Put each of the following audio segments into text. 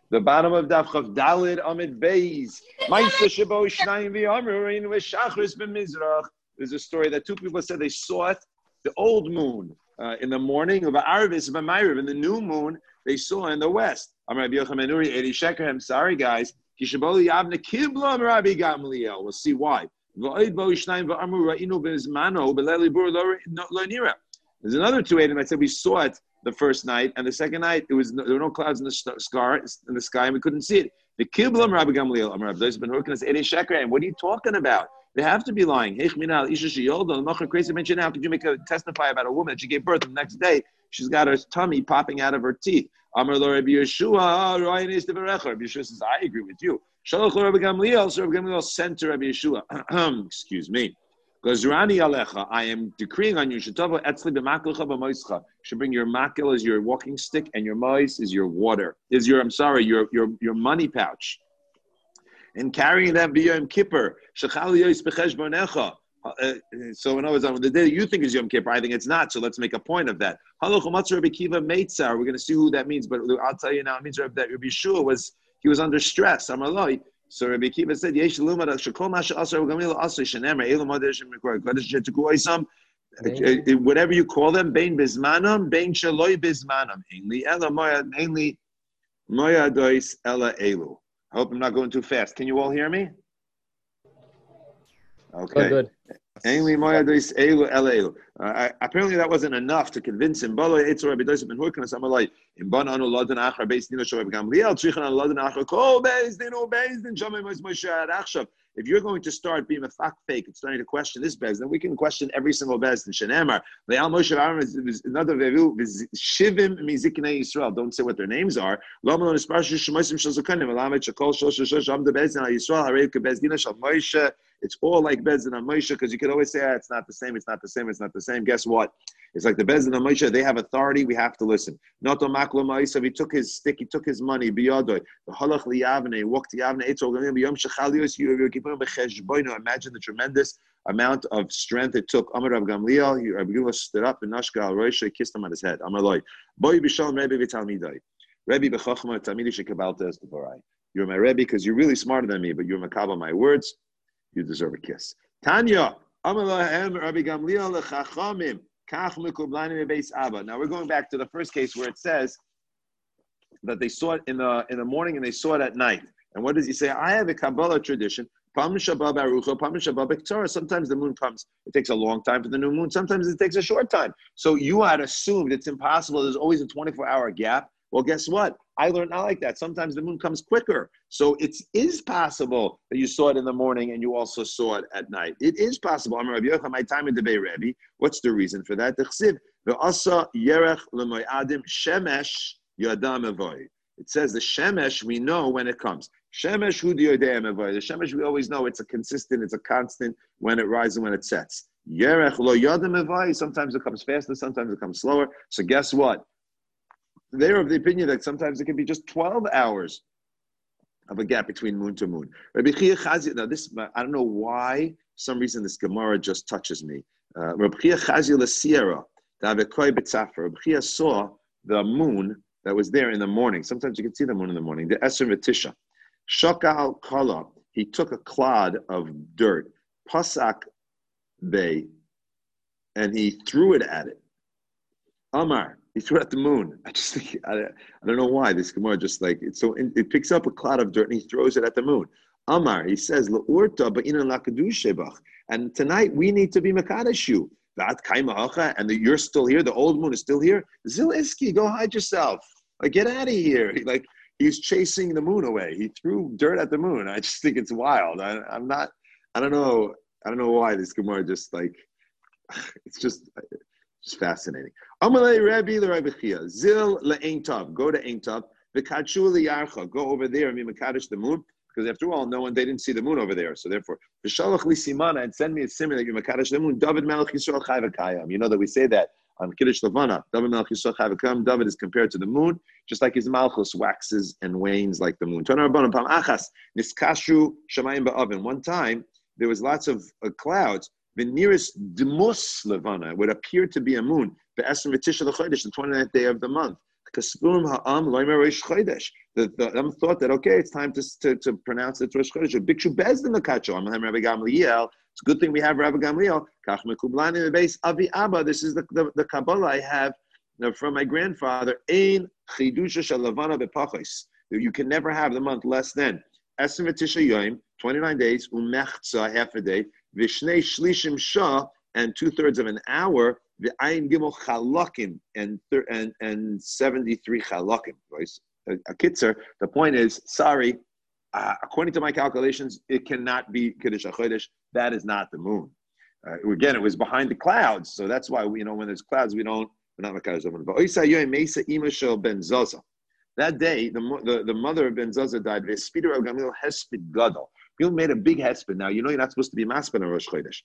The bottom of Daf Chav Dalid Amid Beis. There's a story that two people said they saw it, the old moon in the morning, of Arvis, of in the new moon, they saw in the west. I'm sorry, guys. We'll see why. There's another two Adam that said we saw it the first night, and the second night there were no clouds in the sky, and we couldn't see it. The Kiblam Rabbi Gamliel, those have been working as Eddie Sheker. What are you talking about? They have to be lying. How could you testify about a woman that she gave birth the next day? She's got her tummy popping out of her teeth. Amar lo Rabbi Yeshua, Rabbi Yeshua says, I agree with you. Shalach lo Rabbi Gamliel, so Rabbi Gamliel sent to Rabbi Yeshua. Excuse me. Gazrani alecha, I am decreeing on you. Should bring your makil as your walking stick, and your mois is your water. Your money pouch. And carrying that b'yom kippur. So in other words, on the day you think is Yom Kippur, I think it's not. So let's make a point of that. We're going to see who that means, but I'll tell you now. It means that Rabbi Yeshua was under stress. So Rabbi Akiva said, whatever you call them, bein bizmanam, bein shaloi bizmanam. Mainly moya dois ela elu. I hope I'm not going too fast. Can you all hear me? Okay. Good. Apparently that wasn't enough to convince him. If you're going to start being a fact fake and starting to question this bez, then we can question every single bez in Shenemar. Another Shivim Miziknei Yisrael. Don't say what their names are. It's all like Bezdin and Moshe, because you could always say, it's not the same, it's not the same, it's not the same. Guess what? It's like the Bezdin and Moshe, they have authority, we have to listen. Noto Maklo Ma'isa, he took his stick, he took his money, Biyadoi, the Halach Liyavne, he walked to Yavne, imagine the tremendous amount of strength it took. Amar Rav Gamliel, Rav Gamliel stood up, and Nashka Roisha, he kissed him on his head. Amar Loi, Boi B'Shalom Rebbe V'Talmidai. Rebbe B'Chachma Talmidi Shekabalta Estevarai. You're my Rebbe because you're really smarter than me, but you're Makabah my words. You deserve a kiss. Tanya, Rabbi Gamliel lechachamim, kach mekublanim bebeis Abba. Now we're going back to the first case where it says that they saw it in the morning and they saw it at night. And what does he say? I have a Kabbalah tradition. Sometimes the moon comes. It takes a long time for the new moon. Sometimes it takes a short time. So you had assumed it's impossible. There's always a 24-hour gap. Well, guess what? I learned not like that. Sometimes the moon comes quicker. So it is possible that you saw it in the morning and you also saw it at night. It is possible. I'm Rabbi Yochanan, my time in the Bay Rebbe. What's the reason for that? It says the shemesh, we know when it comes. Shemesh hu diyodei mevoy. The shemesh, we always know it's a constant when it rises and when it sets. Yerech lo yodem mevoy. Sometimes it comes faster, sometimes it comes slower. So guess what? They're of the opinion that sometimes it can be just 12 hours of a gap between moon to moon. Rabbi Chia Chazi, now this, I don't know why, for some reason this Gemara just touches me. Rabbi Chia Chazi l'sierra, Rabbi Chia saw the moon that was there in the morning. Sometimes you can see the moon in the morning. The Eser V'Tisha. Shakal Kala, he took a clod of dirt, Pasak Bay, and he threw it at it. Amar, he threw it at the moon. I just think, I don't know why this Gemara just like, it picks up a cloud of dirt and he throws it at the moon. Amar, he says, and tonight we need to be Makadesh you. And you're still here, the old moon is still here. Zil Iski, go hide yourself. Like, get out of here. Like, he's chasing the moon away. He threw dirt at the moon. I just think it's wild. I don't know why this Gemara just like, it's just fascinating. Amalei Rabbi Rabbi Chia Zil le'Ein Tov. Go to Ein Tov. V'kadshu liyarcha. Go over there and be mekadosh the moon, because after all, they didn't see the moon over there. So therefore, v'shalach li simana, and send me a simon that you're mekadosh the moon. David Melech Yisrael Chai V'Kayam. You know that we say that on Kiddush Levana. David Melech Yisrael Chai V'Kayam. David is compared to the moon, just like his malchus waxes and wanes like the moon. Tana Rabbanan Pam Achas Niskashu Shamayim Ba'avin. One time there was lots of clouds. The nearest Demos Levana would appear to be a moon, the 29th day of the month. The thought that okay, it's time to pronounce it Rosh Chodesh. Bikshu Bezdin the Kacho. Rabbi Gamliel. It's a good thing we have Rabbi Gamliel. Kach mekublani in the base Avi Abba. This is the Kabbalah I have from my grandfather. Ein chidusha shalavana bepachos. You can never have the month less than Esrim v'tisha yoyim, 29 days, umechza, half a day, vishnei shlishim shah, and 2/3 of an hour, v'ayin gimel chalakim, and 73 chalakim. Right? A kitzer. The point is, sorry, according to my calculations, it cannot be Kiddush HaChodesh. That is not the moon. Again, it was behind the clouds, so that's why when there's clouds, we're not Makadosh. Ben Zaza. That day, the mother of Ben Zaza died. V'espid Rav Gamliel hesped gadol. Gamliel made a big hesped. Now you're not supposed to be maspen on Rosh Chodesh.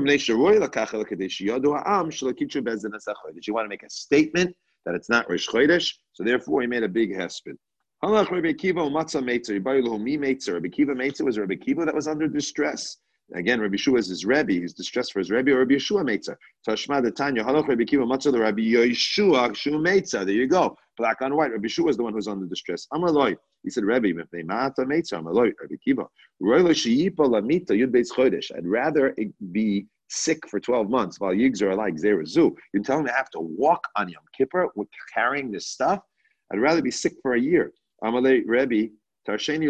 You want to make a statement that it's not Rosh Chodesh, so therefore he made a big hesped. Halach Rabbi Akiva u'matzah meitzer. Rabbi Akiva meitzer was Rabbi Akiva that was under distress. Again, Rabbi Yeshua is his Rebbe. He's distressed for his Rebbe, or Rabbi Yeshua meitzer. Tashma the Tanya. Halach Rabbi Akiva matzah the Rabbi Yeshua shu meitzer. There you go. Black on white. Rabbi Yeshua is the one who's under distress. Amaloi. He said, Rebbe, if they mata meitzer, Amaloi. Rabbi Akiva. Roilo sheyipa lamita yud beis chodesh. I'd rather be sick for 12 months while yigs are like zerazu. You're telling me I have to walk on Yom Kippur with carrying this stuff? I'd rather be sick for a year. Amalei Rebbe. Can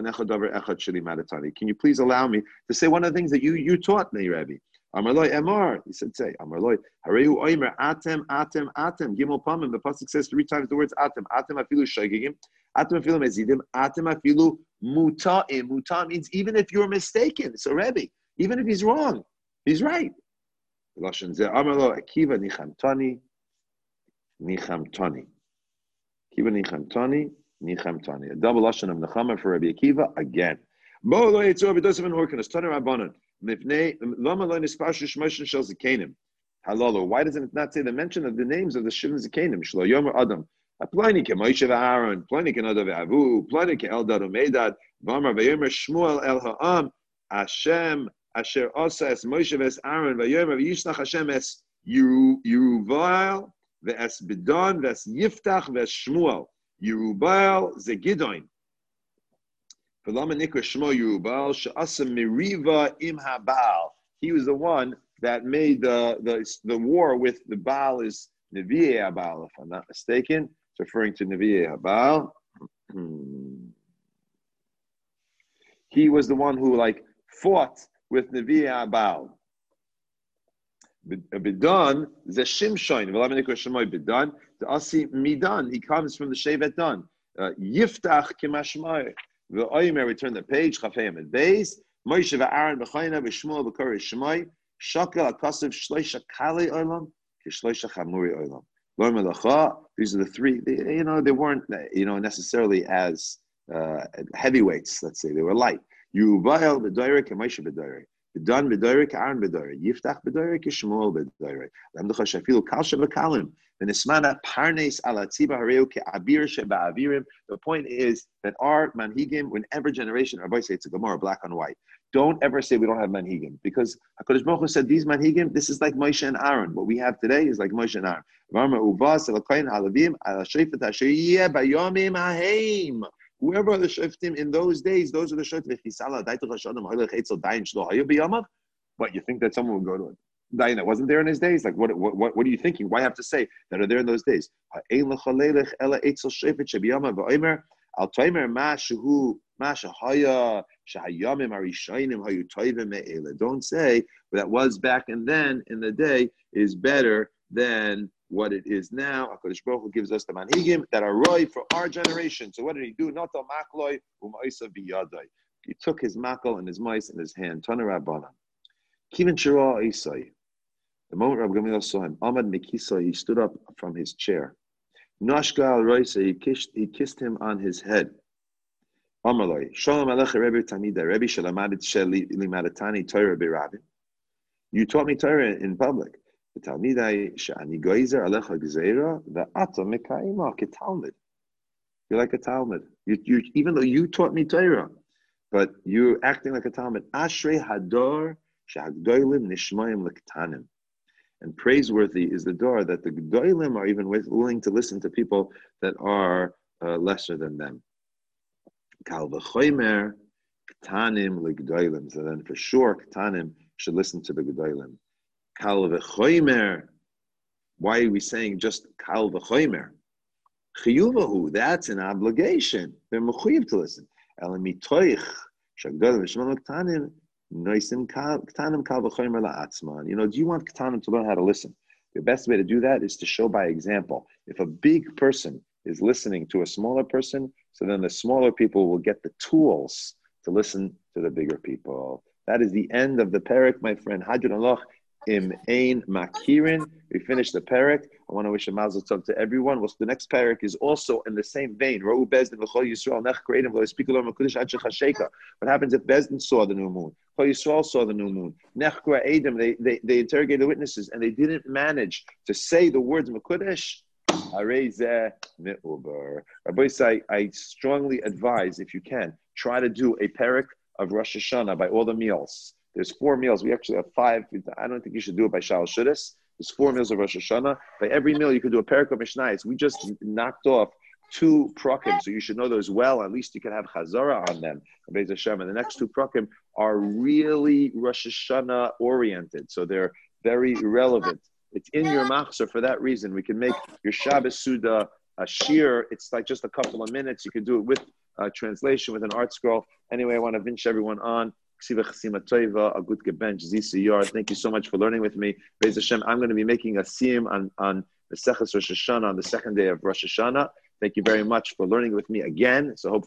you please allow me to say one of the things that you taught me, Rebbe? Amarloi Emar. He said, say, Amarloi. Hareu Oimer, Atem, Atem, Atem. Gimel Pamim. The pasuk says 3 times the words Atem. Atem afilu shagigim. Atem afilu mezidim. Atem afilu muta'im. Muta means even if you're mistaken. So, Rebbe, even if he's wrong, he's right. Amarloi Akiva nichamtani. Nichamtani. Akiva nichamtani. Nichamtani. A double lashon of nechama for Rabbi Akiva again. Bo lo yitzur b'dosav orkanos taner rabbanon mifnei lama lo nispashu shmoshin shel zikanim halalo. Why doesn't it not say the mention of the names of the shivim zikanim? Shlo yomer adam Pliny ke Moshe v'Aaron, Pliny ke Nadav v'Avu, Pliny ke Eldad u'Medad, v'Amar v'Yomer Shmuel el ha'am Hashem asher asa es Moshe v'es Aaron v'Yomer v'Yishlach Hashem es Yeruval v'es Bidon v'es Yiftach v'es Shmuel. Yerubal Zegidon. V'lama nikra Shmo Yerubal she'asa meriva im habal. He was the one that made the war with the Baal is Nevi'e Habal, if I'm not mistaken. It's referring to Nevi'e Habal. He was the one who fought with Nevi'e Habal. Bidon ze Shimshon. V'lama nikra Shmo Bidon. The Asi Midan, he comes from the Shevet Dan. Yiftach Kimashmai. The Oymer, return the page, Chafayim at base. Moshe v'Aaron b'chayna v'Shmuel b'Kori Shmai. Shakel HaKasav Shloisha Kali Olam, Kishloisha Chamuri Olam. Lo Melacha. These are the three. They weren't necessarily as heavyweights. Let's say they were light. Yubayel b'Doyrek and Moshe b'Doyrek. B'dan b'Doyrek, Aaron b'Doyrek. Yiftach b'Doyrek, Shmuel b'Doyrek. Lamducha Shafilu Kalsha v'Kalim. The point is that our manhigim, whenever generation, Rabbi say it's a Gemara, black on white. Don't ever say we don't have manhigim, because HaKadosh Baruch Hu said these manhigim, this is like Moshe and Aaron. What we have today is like Moshe and Aaron. Whoever are the shoftim in those days, those are the shoftim. But you think that someone would go to it? That wasn't there in his days. What are you thinking? Why have to say that are there in those days? Don't say that was back and then in the day is better than what it is now. HaKadosh Baruch Hu gives us the manhigim that are roy for our generation. So what did he do? Not the makloi u'ma'isa biyadai. He took his makal and his mice in his hand. Tana Rabbana. Kivin shira isai. The moment Rabbi Gamliel saw him, Ahmad Mikisa, he stood up from his chair. Nashka al Roisa, he kissed him on his head. Amalai, Shalom Alecha Rebbe Tamida, Rebbe Shalamadit Sheli Limadatani Torah B'Rabin. You taught me Torah in public. The Talmidai Shani Goizer Alecha Gzeira, the Ata Mekaima Ketalmid. You're like a Talmud. You even though you taught me Torah, but you're acting like a Talmud. Ashrei Hador Shahagdoilim Nishmayim Lektanim. And praiseworthy is the door that the Gedolim are even willing to listen to people that are lesser than them. Kal v'chomer ktanim l'gedolim. So then for sure, ktanim should listen to the Gedolim. Kal v'chomer. Why are we saying just kal v'chomer? Chiyuvahu, that's an obligation. They're mechuyev to listen. Elamitoich shagdolim v'shemon ktanim noisim ktanim kal v'chomer la'atzman. Do you want ktanim to learn how to listen? The best way to do that is to show by example. If a big person is listening to a smaller person, so then the smaller people will get the tools to listen to the bigger people. That is the end of the parak, my friend. Hadron Allah im ein makirin. We finished the parak. I want to wish a mazel tov to everyone. Well, the next parak is also in the same vein. Ra'u bezdin v'chol Yisrael nech kreidim v'lo yispiku lo mekudesh ad shechasheka. What happens if Bezdin saw the new moon? Chol Yisrael saw the new moon. Nech kreidim. They interrogated the witnesses and they didn't manage to say the words mekudesh. Rabbi say, I strongly advise, if you can, try to do a parak of Rosh Hashanah by all the meals. There's 4 meals. We actually have 5. I don't think you should do it by Shal Shudas. There's 4 meals of Rosh Hashanah. By every meal, you could do a parak of Mishnayos. We just knocked off 2 prakim, so you should know those well. At least you can have Chazara on them. And the next 2 prakim are really Rosh Hashanah oriented, so they're very relevant. It's in your machzor for that reason. We can make your Shabbos Suda a shir. It's like just a couple of minutes. You can do it with translation, with an art scroll. Anyway, I want to vinch everyone on. Ksiva Chasima Toiva, a good gebench, ZCR. Thank you so much for learning with me. Be'ez Hashem, I'm going to be making a siyum on the Seches Rosh Hashanah on the second day of Rosh Hashanah. Thank you very much for learning with me again. So hopefully